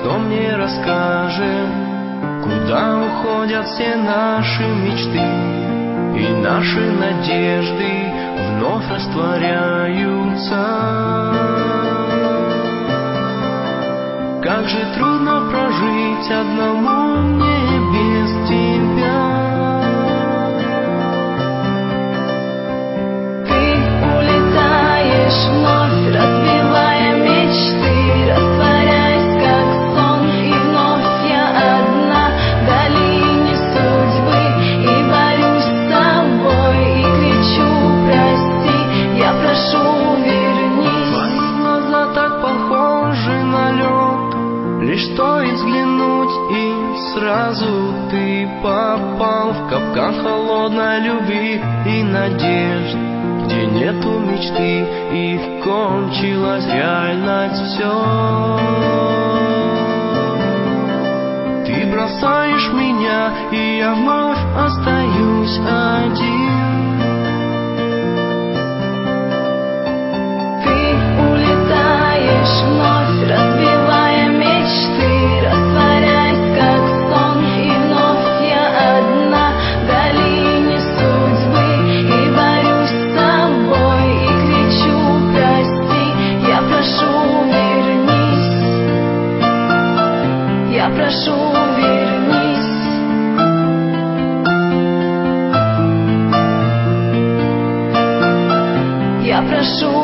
кто мне расскажет, куда уходят все наши мечты, и наши надежды вновь растворяются. Как же трудно прожить одному мне без тебя. Ты улетаешь вновь, разбивая мечты, растворяясь как сон, и вновь я одна в долине судьбы, и борюсь с собой, и кричу: прости, я прошу, вернись. Твои глаза так похожи на лед, лишь стоит взглянуть, и сразу ты попал в капкан холодной любви и надежд, где нету мечты, и кончилась реальность. Все, ты бросаешь меня, и я вновь остаюсь один. Ты улетаешь вновь, разбивая мечты, растворяясь как сон, и вновь я одна в долине судьбы, и борюсь с собой, и кричу: прости, я прошу, вернись. Я прошу, вернись. Я прошу,